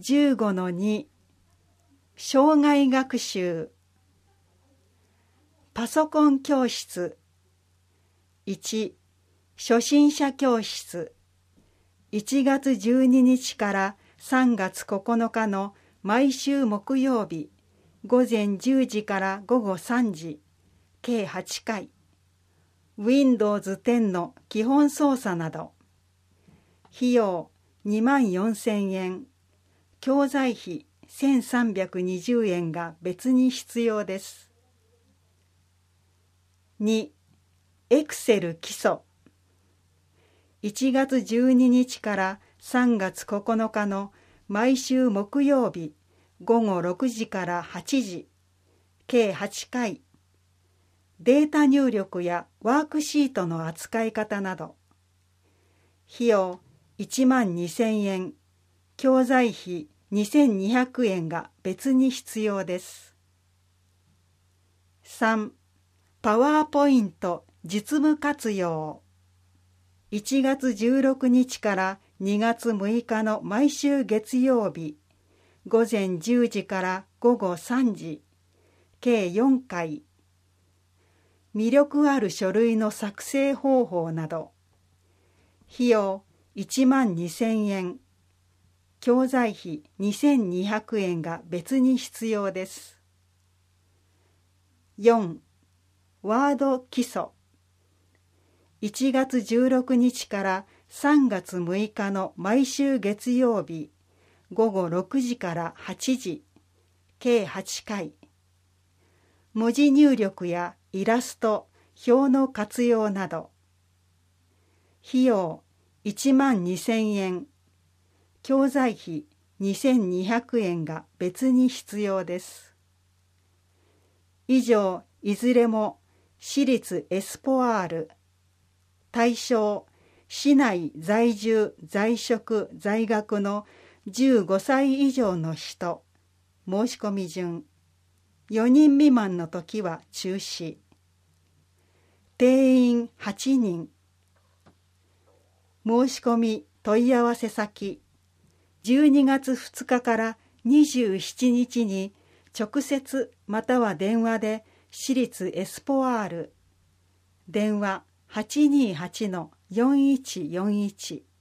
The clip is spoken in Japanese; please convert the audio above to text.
15-2 障害学習パソコン教室1初心者教室1月12日から3月9日の毎週木曜日午前10時から午後3時計8回 Windows 10の基本操作など費用24,000円教材費1,320円が別に必要です。2. エクセル基礎1月12日から3月9日の毎週木曜日午後6時から8時計8回データ入力やワークシートの扱い方など費用12,000円教材費2,200円が別に必要です。3. パワーポイント実務活用1月16日から2月6日の毎週月曜日午前10時から午後3時計4回魅力ある書類の作成方法など費用12,000円教材費2,200円が別に必要です。4. ワード基礎1月16日から3月6日の毎週月曜日午後6時から8時計8回文字入力やイラスト、表の活用など費用12,000円教材費2,200円が別に必要です。以上いずれも私立エスポワール対象市内在住在職在学の15歳以上の人申し込み順4人未満の時は中止定員8人申し込み問い合わせ先12月2日から27日に直接または電話で私立エスポワール電話 828-4141